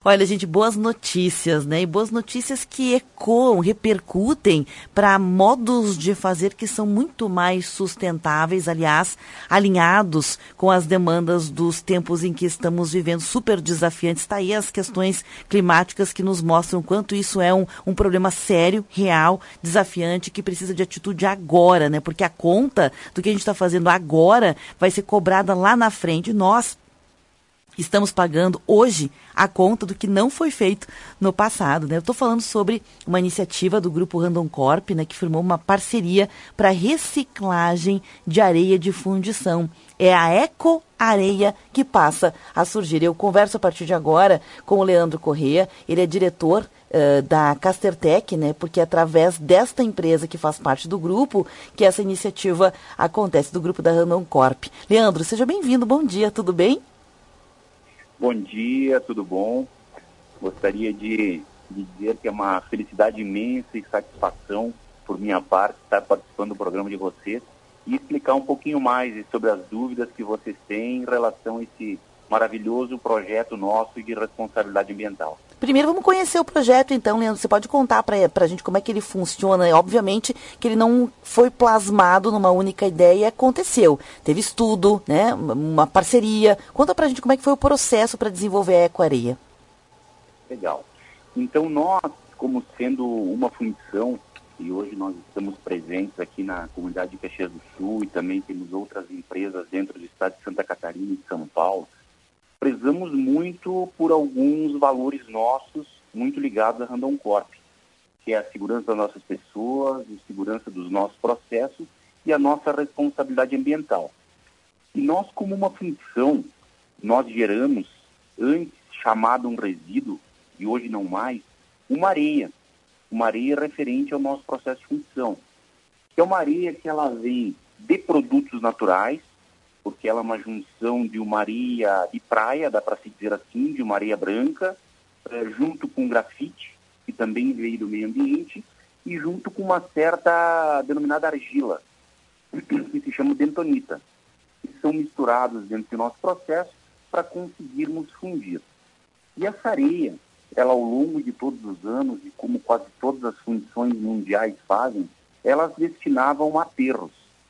Olha, gente, boas notícias, né? E boas notícias que ecoam, repercutem para modos de fazer que são muito mais sustentáveis, aliás, alinhados com as demandas dos tempos em que estamos vivendo, super desafiantes. Está aí as questões climáticas que nos mostram quanto isso é um problema sério, real, desafiante, que precisa de atitude agora, né? Porque a conta do que a gente está fazendo agora vai ser cobrada lá na frente. Nós estamos pagando hoje a conta do que não foi feito no passado, né? Eu estou falando sobre uma iniciativa do Grupo Randon Corp, né, que firmou uma parceria para reciclagem de areia de fundição. É a Eco Areia que passa a surgir. Eu converso a partir de agora com o Leandro Corrêa, ele é diretor da Castertech, né, porque é através desta empresa que faz parte do grupo que essa iniciativa acontece, do grupo da Randon Corp. Leandro, seja bem-vindo, bom dia, tudo bem? Bom dia, tudo bom? Gostaria de dizer que é uma felicidade imensa e satisfação por minha parte estar participando do programa de vocês e explicar um pouquinho mais sobre as dúvidas que vocês têm em relação a esse maravilhoso projeto nosso de responsabilidade ambiental. Primeiro vamos conhecer o projeto então, Leandro. Você pode contar para a gente como é que ele funciona? Obviamente que ele não foi plasmado numa única ideia e aconteceu. Teve estudo, né? Uma parceria. Conta para a gente como é que foi o processo para desenvolver a Ecoareia. Legal. Então nós, como sendo uma função, e hoje nós estamos presentes aqui na comunidade de Caxias do Sul e também temos outras empresas dentro do estado de Santa Catarina e de São Paulo, prezamos muito por alguns valores nossos, muito ligados à Randon Corp, que é a segurança das nossas pessoas, a segurança dos nossos processos e a nossa responsabilidade ambiental. E nós, como uma função, nós geramos, antes chamado um resíduo, e hoje não mais, uma areia referente ao nosso processo de função, que é uma areia que ela vem de produtos naturais, porque ela é uma junção de uma areia de praia, dá para se dizer assim, de uma areia branca, junto com grafite, que também veio do meio ambiente, e junto com uma certa denominada argila, que se chama bentonita, que são misturados dentro do nosso processo para conseguirmos fundir. E essa areia, ela ao longo de todos os anos, e como quase todas as fundições mundiais fazem, elas destinavam aterros,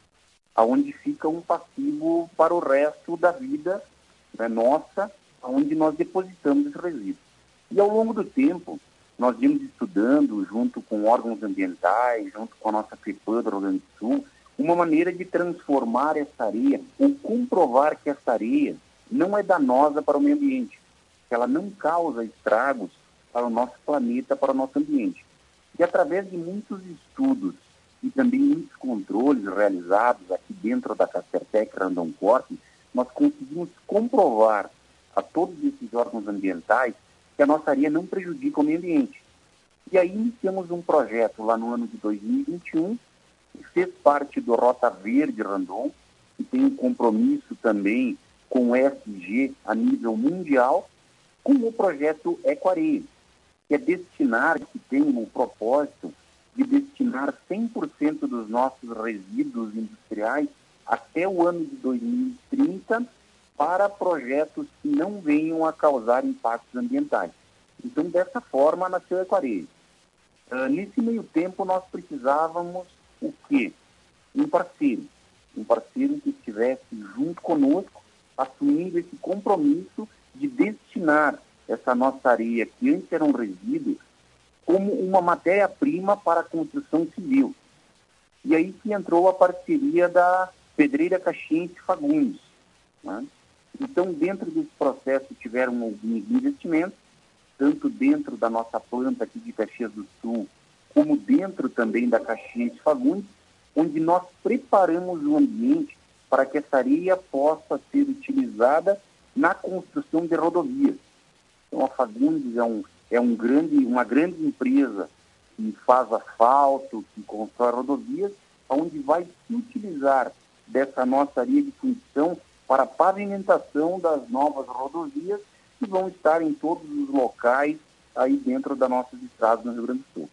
aonde fica um passivo para o resto da vida, né, nossa, onde nós depositamos esse resíduo. E ao longo do tempo, nós vimos estudando, junto com órgãos ambientais, junto com a nossa FEPAM do Rio Grande do Sul, uma maneira de transformar essa areia, ou comprovar que essa areia não é danosa para o meio ambiente, que ela não causa estragos para o nosso planeta, para o nosso ambiente. E através de muitos estudos, e também muitos controles realizados aqui dentro da Castertech Randon Corp, nós conseguimos comprovar a todos esses órgãos ambientais que a nossa areia não prejudica o meio ambiente. E aí iniciamos um projeto lá no ano de 2021, que fez parte do Rota Verde Randon, que tem um compromisso também com o ESG a nível mundial, com o projeto Ecoareia, que é destinar, que tem um propósito de destinar 100% dos nossos resíduos industriais até o ano de 2030 para projetos que não venham a causar impactos ambientais. Então, dessa forma, nasceu a Ecoareia. Nesse meio tempo, nós precisávamos o quê? Um parceiro que estivesse junto conosco, assumindo esse compromisso de destinar essa nossa areia, que antes era um resíduo, como uma matéria-prima para a construção civil. E aí que entrou a parceria da Pedreira Caxiense Fagundes, né? Então, dentro desse processo, tiveram alguns investimentos, tanto dentro da nossa planta aqui de Caxias do Sul, como dentro também da Caxiense Fagundes, onde nós preparamos o ambiente para que essa areia possa ser utilizada na construção de rodovias. Então, a Fagundes uma grande empresa que faz asfalto, que constrói rodovias, onde vai se utilizar dessa nossa areia de fundição para a pavimentação das novas rodovias que vão estar em todos os locais aí dentro das nossas estradas no Rio Grande do Sul.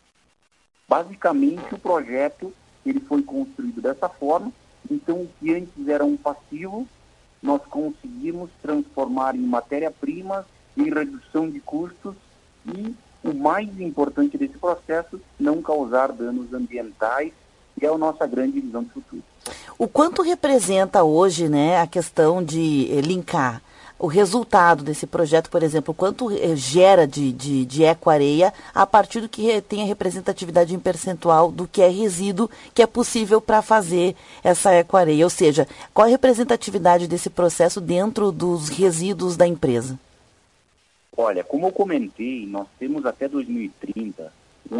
Basicamente, o projeto ele foi construído dessa forma. Então, o que antes era um passivo, nós conseguimos transformar em matéria-prima em redução de custos e, o mais importante desse processo, não causar danos ambientais, que é a nossa grande visão de futuro. O quanto representa hoje, né, a questão de linkar o resultado desse projeto, por exemplo, quanto gera de ecoareia a partir do que tem a representatividade em percentual do que é resíduo que é possível para fazer essa ecoareia? Ou seja, qual a representatividade desse processo dentro dos resíduos da empresa? Olha, como eu comentei, nós temos até 2030 um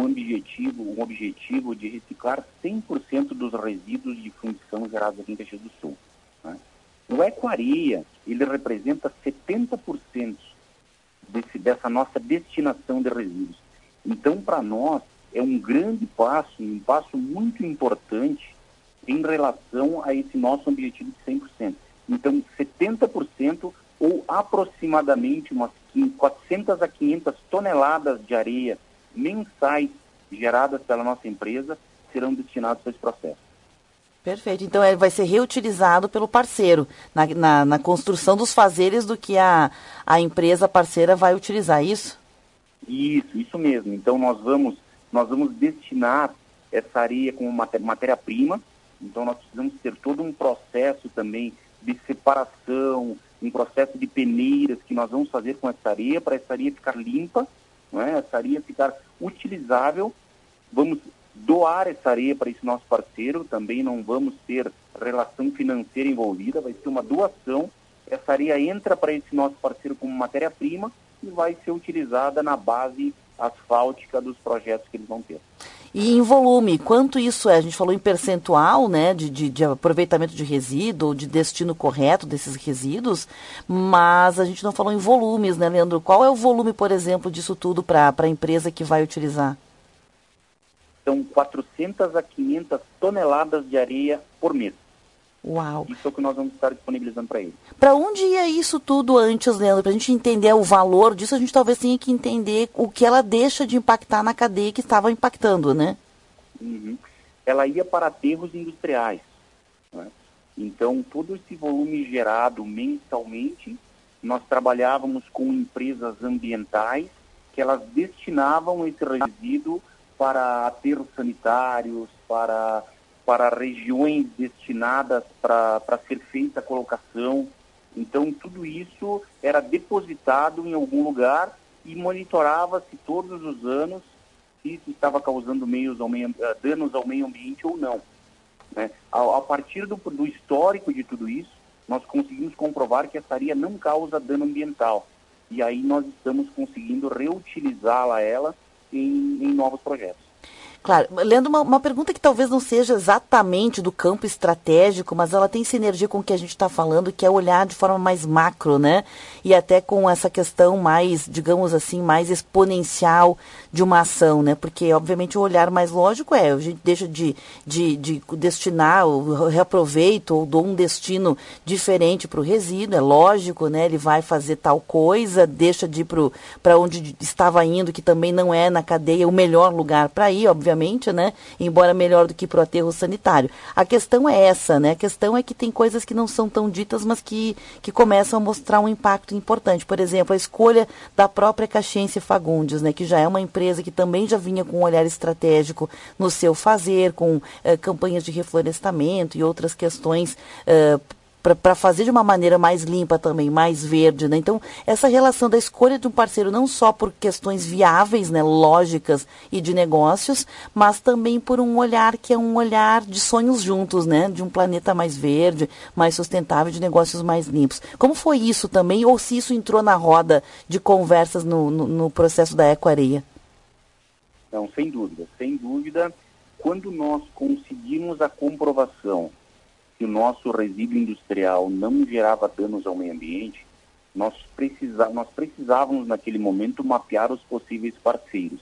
objetivo de reciclar 100% dos resíduos de fundição gerados aqui em Caxias do Sul. Né? O ecoareia, ele representa 70% dessa nossa destinação de resíduos. Então, para nós, é um grande passo, um passo muito importante em relação a esse nosso objetivo de 100%. Então, 70% ou aproximadamente umas 400 a 500 toneladas de areia mensais geradas pela nossa empresa serão destinados a esse processo. Perfeito. Então, ele vai ser reutilizado pelo parceiro na construção dos fazeres do que a empresa parceira vai utilizar, isso? Isso mesmo. Então, nós vamos destinar essa areia como matéria-prima. Então, nós precisamos ter todo um processo também de separação, um processo de peneiras que nós vamos fazer com essa areia, para essa areia ficar limpa, não é? Essa areia ficar utilizável. Vamos doar essa areia para esse nosso parceiro, também não vamos ter relação financeira envolvida, vai ser uma doação. Essa areia entra para esse nosso parceiro como matéria-prima e vai ser utilizada na base asfáltica dos projetos que eles vão ter. E em volume, quanto isso é? A gente falou em percentual, né, de aproveitamento de resíduo, de destino correto desses resíduos, mas a gente não falou em volumes, né, Leandro? Qual é o volume, por exemplo, disso tudo para a empresa que vai utilizar? São 400 a 500 toneladas de areia por mês. Uau! Isso é o que nós vamos estar disponibilizando para eles. Para onde ia isso tudo antes, Leandro? Para a gente entender o valor disso, a gente talvez tenha que entender o que ela deixa de impactar na cadeia que estava impactando, né? Uhum. Ela ia para aterros industriais. Né? Então, todo esse volume gerado mensalmente, nós trabalhávamos com empresas ambientais que elas destinavam esse resíduo para aterros sanitários, para regiões destinadas para ser feita a colocação. Então, tudo isso era depositado em algum lugar e monitorava-se todos os anos se isso estava causando danos ao meio ambiente ou não. Né? A partir do histórico de tudo isso, nós conseguimos comprovar que essa areia não causa dano ambiental. E aí nós estamos conseguindo reutilizá-la em novos projetos. Claro, Leandro, uma pergunta que talvez não seja exatamente do campo estratégico, mas ela tem sinergia com o que a gente está falando, que é olhar de forma mais macro, né? E até com essa questão mais, digamos assim, mais exponencial de uma ação, né? Porque, obviamente, o olhar mais lógico a gente deixa de destinar o reaproveito ou dou um destino diferente para o resíduo, é lógico, né? Ele vai fazer tal coisa, deixa de ir para onde estava indo, que também não é na cadeia o melhor lugar para ir, obviamente, né? Embora melhor do que para o aterro sanitário. A questão é essa, né? A questão é que tem coisas que não são tão ditas, mas que começam a mostrar um impacto importante. Por exemplo, a escolha da própria Caxiense Fagundes, né? Que já é uma empresa que também já vinha com um olhar estratégico no seu fazer, com campanhas de reflorestamento e outras questões para fazer de uma maneira mais limpa também, mais verde, né? Então, essa relação da escolha de um parceiro não só por questões viáveis, né, lógicas e de negócios, mas também por um olhar que é um olhar de sonhos juntos, né? De um planeta mais verde, mais sustentável, de negócios mais limpos. Como foi isso também, ou se isso entrou na roda de conversas no processo da Ecoareia? Não, sem dúvida. Sem dúvida, quando nós conseguimos a comprovação que o nosso resíduo industrial não gerava danos ao meio ambiente, nós precisávamos naquele momento mapear os possíveis parceiros.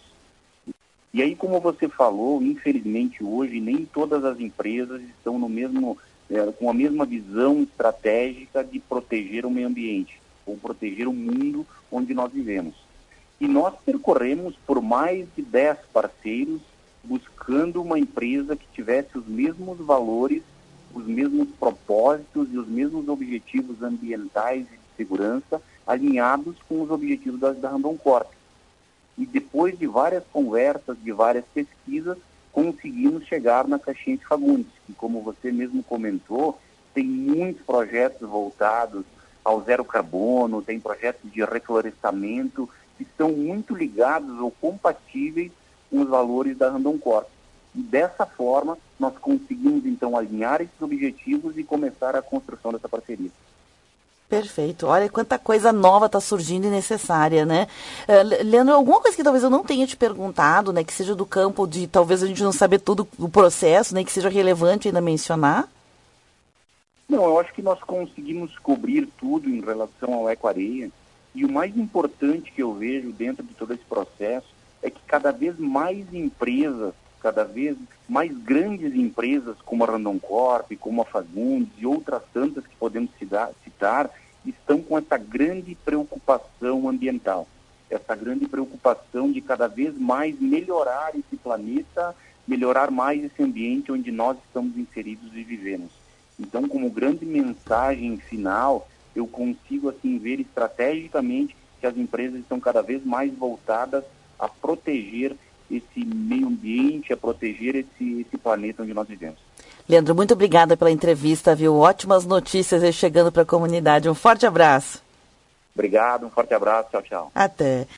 E aí, como você falou, infelizmente hoje nem todas as empresas estão com a mesma visão estratégica de proteger o meio ambiente, ou proteger o mundo onde nós vivemos. E nós percorremos por mais de 10 parceiros, buscando uma empresa que tivesse os mesmos valores, os mesmos propósitos e os mesmos objetivos ambientais e de segurança alinhados com os objetivos da Randon Corp. E depois de várias conversas, de várias pesquisas, conseguimos chegar na Caxiense Fagundes, que, como você mesmo comentou, tem muitos projetos voltados ao zero carbono, tem projetos de reflorestamento que estão muito ligados ou compatíveis com os valores da Randon Corp. E dessa forma, nós conseguimos, então, alinhar esses objetivos e começar a construção dessa parceria. Perfeito. Olha quanta coisa nova está surgindo e necessária, né? Leandro, alguma coisa que talvez eu não tenha te perguntado, né, que seja do campo de talvez a gente não saber tudo do processo, né, que seja relevante ainda mencionar? Não, eu acho que nós conseguimos cobrir tudo em relação ao Ecoareia. E o mais importante que eu vejo dentro de todo esse processo é que cada vez mais empresas, cada vez mais grandes empresas como a Randon Corp, como a Fagundes e outras tantas que podemos citar, estão com essa grande preocupação ambiental, essa grande preocupação de cada vez mais melhorar esse planeta, melhorar mais esse ambiente onde nós estamos inseridos e vivemos. Então, como grande mensagem final, eu consigo assim ver estrategicamente que as empresas estão cada vez mais voltadas a proteger esse meio ambiente, a proteger esse planeta onde nós vivemos. Leandro, muito obrigada pela entrevista, viu? Ótimas notícias aí chegando para a comunidade. Um forte abraço. Obrigado, um forte abraço, tchau, tchau. Até.